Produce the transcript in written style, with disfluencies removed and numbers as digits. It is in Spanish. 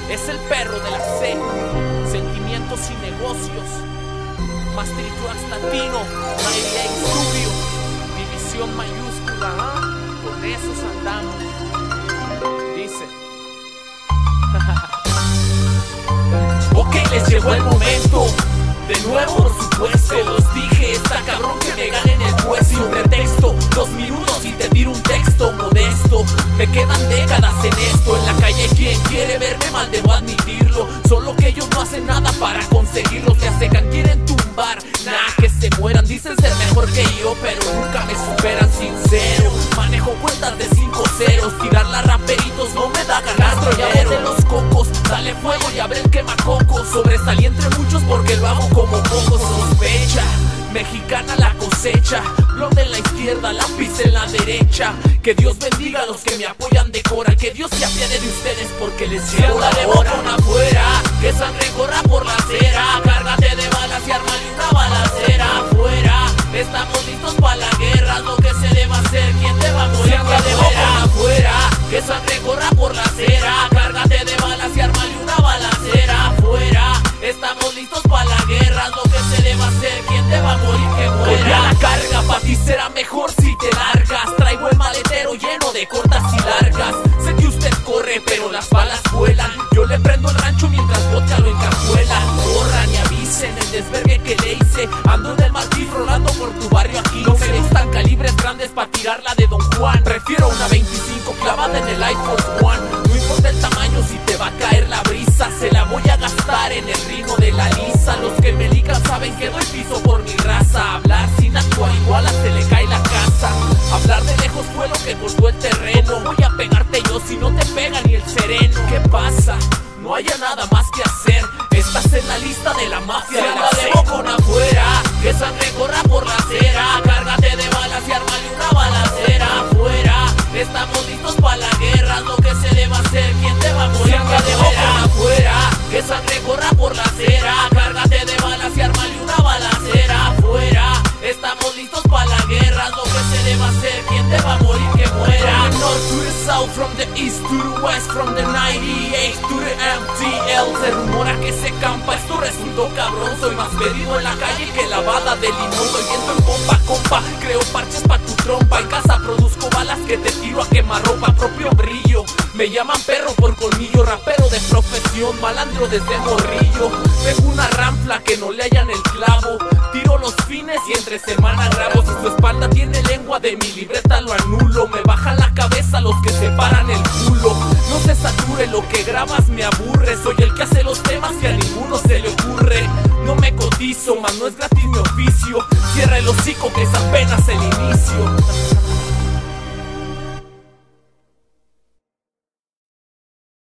Es el perro de la C, sentimientos y negocios. Master Tracks Latino, 98 Studio, división mayúscula, con esos andamos. Dice ok, les llegó el momento. De nuevo, por supuesto, los dije, está cabrón que me ganen el puesto. Sin pretexto, 2 minutos y te tiro un texto modesto. Me quedan décadas en esto. En la calle quien quiere verme mal, debo admitirlo. Solo que ellos no hacen nada para conseguirlo. Se asecan, quieren tumbar, nah, que se mueran. Dicen ser mejor que yo, pero nunca me superan, sincero. Manejo cuentas de 5 ceros. Tirarla raperitos no me da ganas. Ya de los cocos, dale fuego y abre el quemacocos. Sobresalí entre muchos porque lo hago como pocos. Sospecha, mexicana la cosecha. Blonde en la izquierda, lápiz en la derecha. Que Dios bendiga a los que me apoyan de cora. Que Dios se apiade de ustedes porque les llegó la hora. Con afuera, que sangre corra por la acera. Cárgate de balas y ármale una balacera. Afuera, estamos listos para la guerra. Lo que se deba hacer, ¿quién te va a morir? Con afuera, que sangre corra por la acera. Cárgate de balas y ármale una balacera. Afuera, estamos listos para la guerra. Lo que se deba hacer, ¿quién te va a morir? Que muera. Voy a la carga, pa' ti será mejor si te largas. Traigo el maletero lleno de cortas y largas. Sé que usted corre, pero las balas vuelan. Yo le prendo el rancho mientras vodka lo encajuela. Corran y avisen el desvergue que le hice. Ando en el Martí rolando por tu barrio aquí. No me gustan calibres grandes pa' tirarla de Don Juan. Prefiero una 25 clavada en el Air Force One. No importa el tamaño si te va a caer la brisa. Se la voy a gastar en el ritmo de la lisa. Los que me ligan saben que doy piso por mi raza. Hablar sin actuar igual a se le cae la casa. Hablar de lejos fue lo que cortó el terreno. ¿Cómo voy a pegarte yo si no te pega ni el sereno? ¿Qué pasa? No haya nada más que hacer. Estás en la lista de la mafia. Se la debo con afuera, que sangre corra por la acera. Cárgate de balas y ármale una balacera. Afuera, estamos listos para la guerra. Lo que se deba hacer, ¿quién te va a morir? Se la debo con afuera, que sangre corra por la acera. Cárgate de balas y ármale una balacera. Afuera, estamos listos para la guerra. Lo que se deba hacer, ¿quién te va a morir? Que muera. From the north to the south, from the east to the west, from the 98 to the MTL. Se rumora que se campa, esto resultó cabrón. Soy más pedido en la calle que lavada de limón. Estoy viendo en pompa, compa, creo parches pa' tu trompa. En casa produzco balas que te tiro a quemarropa. Propio brillo, me llaman perro por colmillo. Rapero de profesión, malandro desde morrillo. Tengo una ranfla que no le hallan el clavo. Tiro los fines y entre semana grabo. Si tu espalda tiene lengua de mi libreta lo anulo. Me bajan la cabeza los que se paran el culo. No se sature, lo que grabas me aburre. Soy el que hace los temas que a ninguno se le ocurre. No me cotizo, mas no es gratis mi oficio. Cierra el hocico que es apenas el inicio.